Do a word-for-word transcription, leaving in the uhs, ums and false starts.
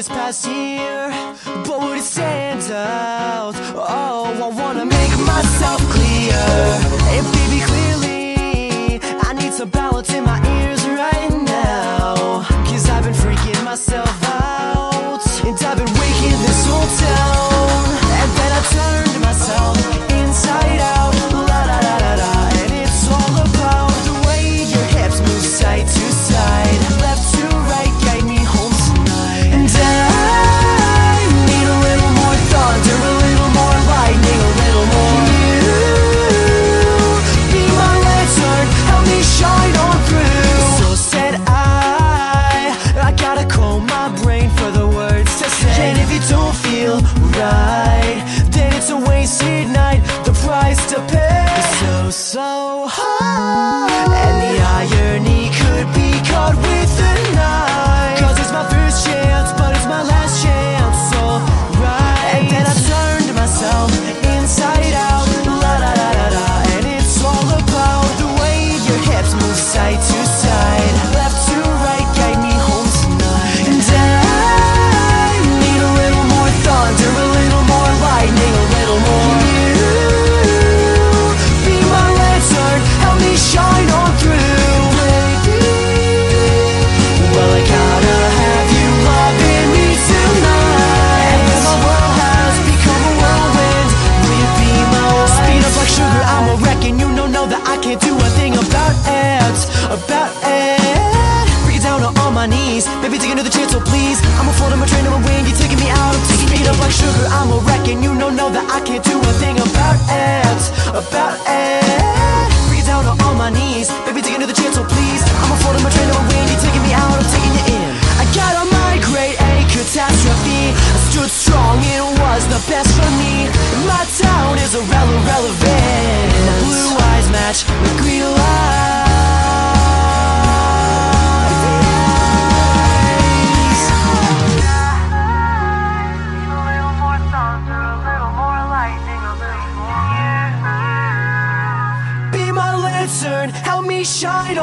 this past year, but would it stand out? Oh, I wanna make myself clear. And baby, clearly I need some balance in my ears right now, cause I've been freaking myself out, and I've been waking this whole town. And then I turn to myself inside out, la la la la la. And it's all about the way your hips move side to side, left to right, guide me home tonight. And I need a little more thunder, a little more lightning, a little more you. Be my lantern, help me shine on through. So said I, I gotta comb my brain for the words to say. And if you don't feel right, then it's a wasted night, the price to pay is so, so high. And the irony could be caught with the knife, cause it's my first chance, but it's my last chance, so right. And then I turn to myself inside out, la la la la la. And it's all about the way your hips move side to side, left to right, guide me home tonight. And I need a little more thunder, a little more lightning, a little more you. Be my lantern, help me shine on through, baby. Well, I gotta have you loving me tonight. And then my world has become a whirlwind, will you be my wife? Speed up like sugar, I'm a wreck, and you know, know that I can't do a thing about it, about it. Bring it down on all my knees, baby, take another chance, so please. I'm a float on my train, on my wind, you're taking me out, I'm taking Speed up like sugar, I'm a wreck, and you know, know that I can't do a thing about it, about it. Bring it down on all my knees, baby, take another chance, so please. I'm a float on my train, on my wind, you're taking me out, I'm taking you in. I got on my grade A catastrophe, I stood strong, it was the best for me. My town is irrele- irrelevant, my blue eyes match the green lights. Be my lantern, help me shine